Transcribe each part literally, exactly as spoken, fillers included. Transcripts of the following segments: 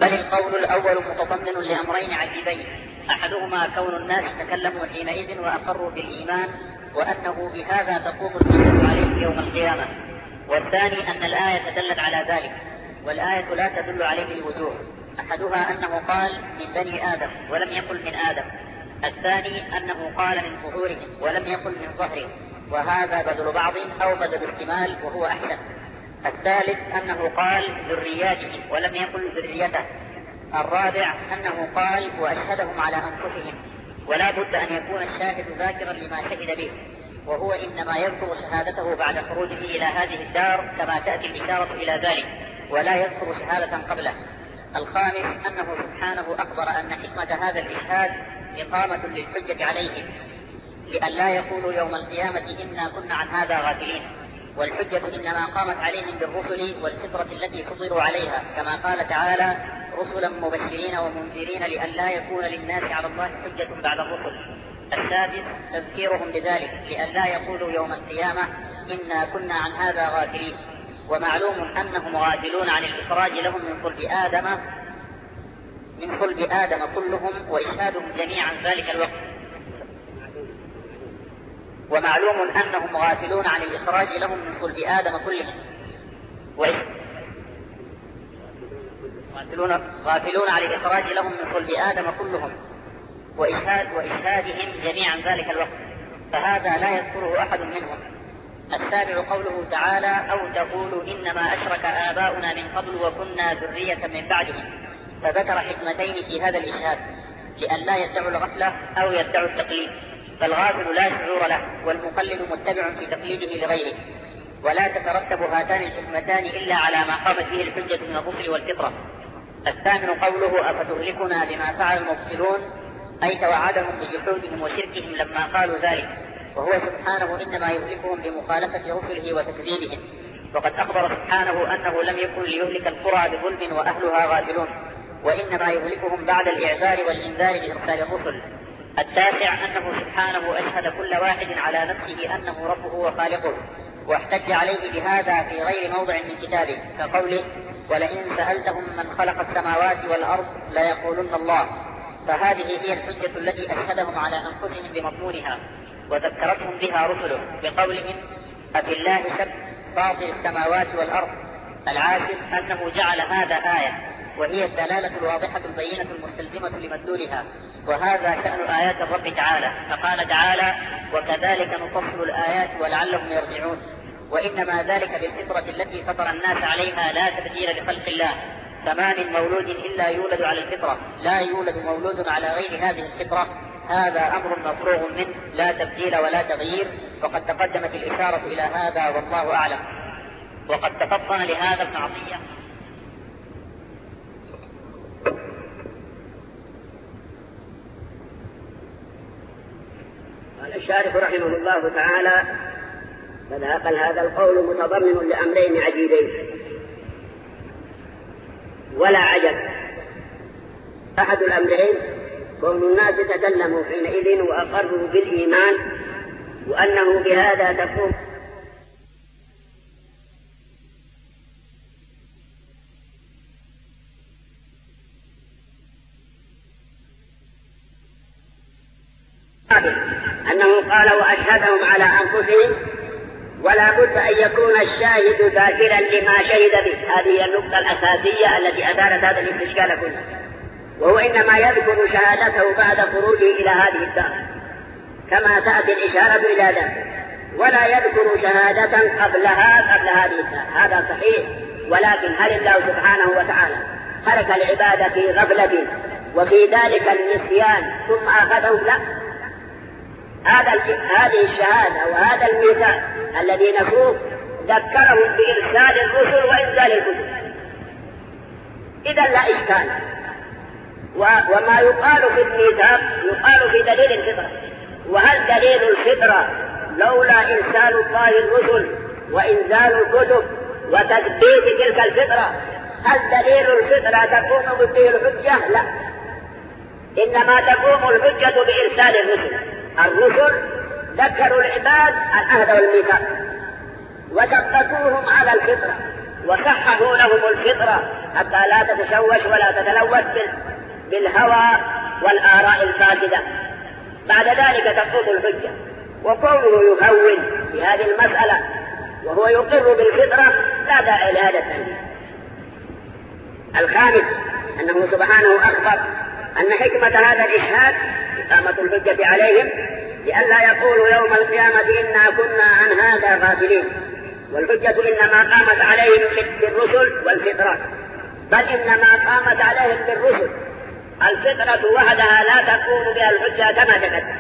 بل القول الأول متضمن لأمرين عجيبين، أحدهما كون الناس تكلموا حينئذ وأقروا بالإيمان وأنه بهذا تقوم الحجة عليهم يوم القيامة، والثاني أن الآية دلت على ذلك، والآية لا تدل عليه الوجوه. أحدها أنه قال من بني آدم ولم يقل من آدم، الثاني أنه قال من ظهورهم ولم يقل من ظهرهم، وهذا بدل بعض أو بدل احتمال وهو أحسن. الثالث أنه قال ذرياتهم ولم يقل ذريته. الرابع أنه قال وأشهدهم على أنفسهم، ولا بد أن يكون الشاهد ذاكرا لما شهد به، وهو إنما يذكر شهادته بعد خروجه إلى هذه الدار كما تأتي الإشارة إلى ذلك، ولا يذكر شهادة قبله. الخامس أنه سبحانه أخبر أن حكمة هذا الإشهاد إقامة للحجة عليهم، لئلا يقولوا يوم القيامة إنا كنا عن هذا غافلين، والحجة إنما قامت عليهم بالرسل والفطرة التي فطروا عليها، كما قال تعالى رسلا مبشرين ومنذرين لئلا يكون للناس على الله حجة بعد الرسل. السادس تذكيرهم بذلك لئلا يقولوا يوم القيامة إنا كنا عن هذا غافلين. ومعلوم أنهم غافلون عن الإخراج لهم من صلب آدم من صلب آدم كلهم وإشهادهم جميعا ذلك الوقت. ومعلوم أنهم غافلون عن الإخراج لهم من صلب آدم كلهم غافلون, غافلون عن الإخراج لهم من صلب آدم كلهم وإشهاد وإشهادهم جميعا ذلك الوقت، فهذا لا يذكره أحد منهم. السابع قوله تعالى أو تقولوا إنما أشرك آباؤنا من قبل وكنا ذرية من بعدهم، فذكر حكمتين في هذا الإشهاد لئلا يدعوا الغفلة أو يدعوا التقليد، فالغافل لا شعور له والمقلد متبع في تقليده لغيره، ولا تترتب هاتان الحكمتان إلا على ما قامت به الحجة من الرسل والفطرة. الثامن قوله أفتهلكنا بما فعل المبطلون، أي توعدهم بجحودهم وشركهم لما قالوا ذلك، وهو سبحانه إنما يهلكهم بمخالفة رسله وتكذيبهم، وقد أخبر سبحانه أنه لم يكن ليهلك القرى بظلم وأهلها غافلون، وإنما يهلكهم بعد الإعذار والإنذار بإرسال الرسل. التاسع أنه سبحانه أشهد كل واحد على نفسه أنه ربه وخالقه، واحتج عليه بهذا في غير موضع من كتابه، كقوله ولئن سألتهم من خلق السماوات والأرض ليقولن الله، فهذه هي الحجة التي أشهدهم على أنفسهم بمضمونها وذكرتهم بها رسله بقولهم أفي الله شك فاطر السماوات والأرض. العاشر أنه جعل هذا آية، وهي الدلالة الواضحة البينة المستلزمة لمدلولها، وهذا شأن آيات الرب تعالى، فقال تعالى وكذلك نفصل الآيات ولعلهم يرجعون، وإنما ذلك بالفطرة التي فطر الناس عليها لا تبديل لخلق الله، فما من مولود إلا يولد على الفطرة، لا يولد مولود على غير هذه الفطرة، هذا أمر مفروغ منه لا تبديل ولا تغيير، وقد تقدمت الإشارة إلى هذا والله أعلم. وقد تفطن لهذا ابن عطية قال الشارح رحمه الله تعالى فذهب هذا القول متضمن لأمرين عجيبين ولا عجب. أحد الأمرين كون الناس تكلموا حينئذ وأقروا بالإيمان وأنه بهذا تقوم أنه قال وأشهدهم على أنفسهم، ولا بد أن يكون الشاهد ذاكرا لما شهد به. هذه النقطة الأساسية التي أدارت هذا الاستشكال كله، وهو إنما يذكر شهادته بعد خروجه إلى هذه الدار كما تأتي الإشارة إلى ذلك، ولا يذكر شهادة قبلها قبل هذه الدار. هذا صحيح، ولكن هل الله سبحانه وتعالى ترك العبادة في غفلة وفي ذلك النسيان ثم أخذهم؟ لا، هذا هذه الشهادة وهذا الميثاق الذي نفوه ذكرهم بإرسال الرسل وإنزال الكتب، إذا لا إشكال. وما يقال في الميثاق يقال في دليل الفطرة، وهل دليل الفطرة لولا إرسال الله الرسل وإنزال الكتب وتثبيت تلك الفطرة هل دليل الفطرة تقوم به الحجة؟ لا، إنما تقوم الحجة بإرسال الرسل. الرسل ذكروا العباد العهد والميثاق وثبتوهم على الفطرة وصححوا لهم الفطرة حتى لا تتشوش ولا تتلوث بالهوى والآراء الفاسدة. بعد ذلك تسقط الحجة. وقوله يهون في هذه المسألة وهو يقر بالفطرة لا داعي لهذا التنبيه. الخامس أنه سبحانه أخبر أن حكمة هذا الإشهاد إقامة الحجة عليهم لئلا يقولوا يوم القيامة إنا كنا عن هذا غافلين. والحجة إنما قامت عليهم بالرسل والفطرة، بل إنما قامت عليهم بالرسل. الفطرة وحدها لا تكون بها الحجة كما تقدم،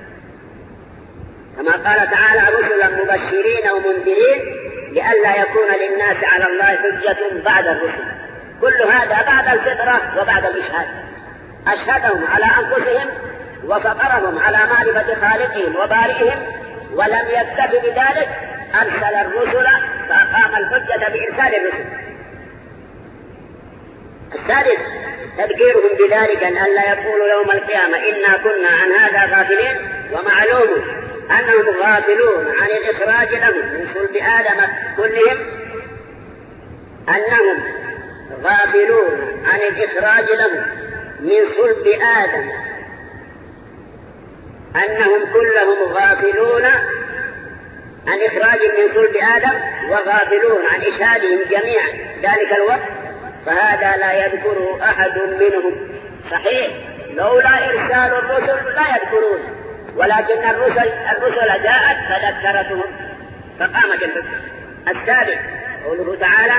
كما قال تعالى رسلا مبشرين ومنذرين لئلا يكون للناس على الله حجة بعد الرسل. كل هذا بعد الفطرة وبعد الإشهاد. أشهدهم على أنفسهم وفطرهم على معرفة خالقهم وبارئهم، ولم يكتف بذلك أرسل الرسل فأقام الحجة بإرسال الرسل. الثالث تذكيرهم بذلك أن لا يقولوا يوم القيامة إنا كنا عن هذا غافلين. ومعلوم أنهم غافلون عن الإخراج لهم من صلب آدم كلهم، أنهم غافلون عن الإخراج لهم من صلب آدم، أنهم كلهم غافلون عن إخراج من صلب آدم وغافلون عن إشهادهم جميعا ذلك الوقت، فهذا لا يذكره أحد منهم. صحيح لولا إرسال الرسل لا يذكرون، ولكن الرسل, الرسل جاءت فذكرتهم فقامت الحجة. السابع قوله تعالى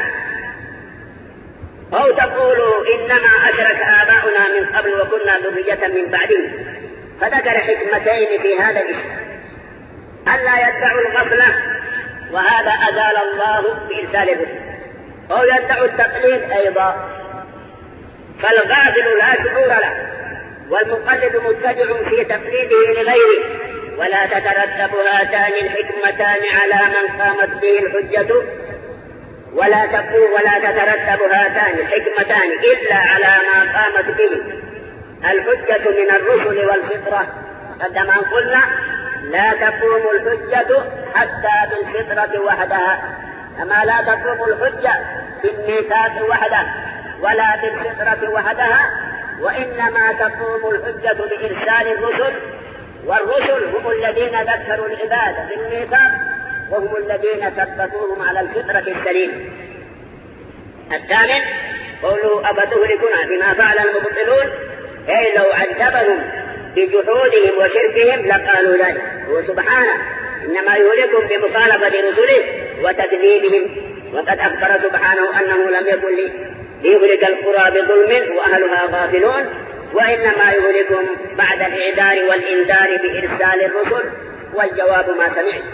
أو تقولوا إنما أشرك آباؤنا من قبل وكنا ذرية من بعدهم. فذكر حكمتين في هذا الإشهاد: ألا يدعوا الغفلة وهذا أزال الله بإرسال الرسل، أو يدعوا التقليد أيضا، فالغافل لا شعور له والمقلد متبع في تقليده لغيره، ولا تترتب هاتان الحكمتان على من قامت به الحجة ولا تقول ولا تترتب هاتان الحكمتان إلا على ما قامت به الحجة من الرسل والفطرة. كما قلنا لا تقوم الحجة حتى بالفطرة وحدها، كما لا تقوم الحجة بالميثاق وحده ولا بالفطرة وحدها، وإنما تقوم الحجة بإرسال الرسل، والرسل هم الذين ذكروا العباد بالميثاق وهم الذين ثبتوهم على الفطرة السليمة. الثامن قوله أفتهلكنا بما فعل المبطلون، أي لو عذبهم بجحودهم وشركهم لقالوا ذلك. هو سبحانه إنما يهلكهم بمخالفة رسله وتكذيبهم، وقد أخبر سبحانه أنه لم يكن ليهلك القرى بظلم وأهلها غافلون، وإنما يهلكهم بعد الإعذار والإنذار بإرسال الرسل. والجواب ما سمعت.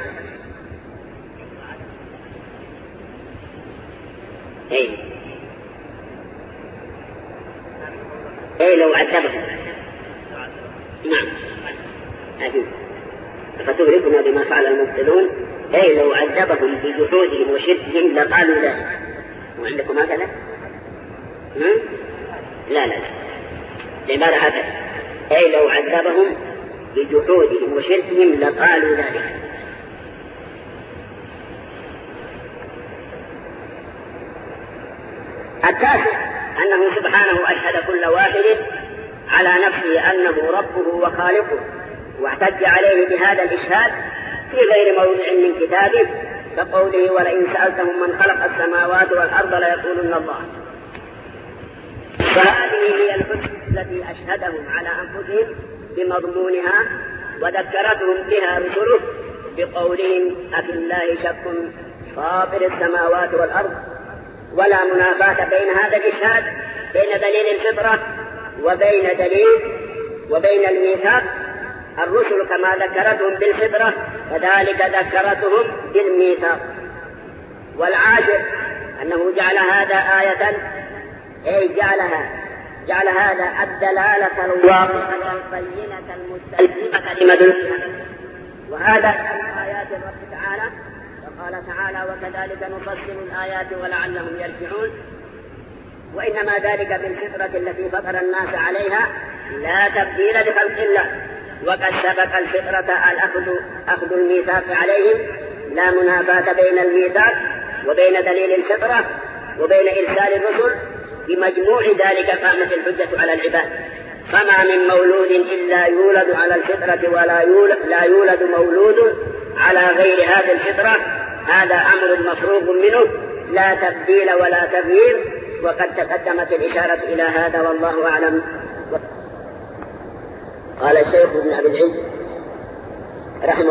أي أي لو عذبهم، نعم أكيد، فتهلكنا بما فعل المبطلون، أي لو عذبهم بجحودهم وشركهم لقالوا ذلك. وعندكم هكذا؟ لا لا العبارة هكذا، أي لو عذبهم بجحودهم وشركهم لقالوا ذلك. التاسع أنه سبحانه أشهد كل واحد على نفسه أنه ربه وخالقه، واحتج عليه بهذا الإشهاد في غير موضع من كتابه، كقوله ولئن سألتهم من خلق السماوات والأرض ليقولن الله. فهذه هي الحجة التي أشهدهم على أنفسهم بمضمونها وذكرتهم بها رسله بقولهم أفي الله شك فاطر السماوات والأرض. ولا منافاة بين هذا الإشهاد بين دليل الفطرة وبين دليل وبين الميثاق. الرسل كما ذكرتهم بالفطرة كذلك ذكرتهم بالميثاق. والعاشر أنه جعل هذا آية، أي جعلها جعل هذا الدلالة الواضحة البينة المستلزمة لمدلولها، وهذا من آيات الرب تعالى. وقال تعالى وكذلك نفصل الآيات ولعلهم يرجعون. وإنما ذلك بالفطرة التي فطر الناس عليها لا تبديل لخلق الله، وقد سبق الفطرة الأخذ أخذ الميثاق عليهم، لا منافاة بين الميثاق وبين دليل الفطرة وبين إرسال الرسل، بمجموع ذلك قامت الحجة على العباد. فما من مولود إلا يولد على الفطرة ولا يولد, لا يولد مولود على غير هذه الفطرة، هذا أمر مفروغ منه لا تبديل ولا تغيير، وقد تقدمت الإشارة إلى هذا والله أعلم. قال الشيخ ابن أبي العز رحمه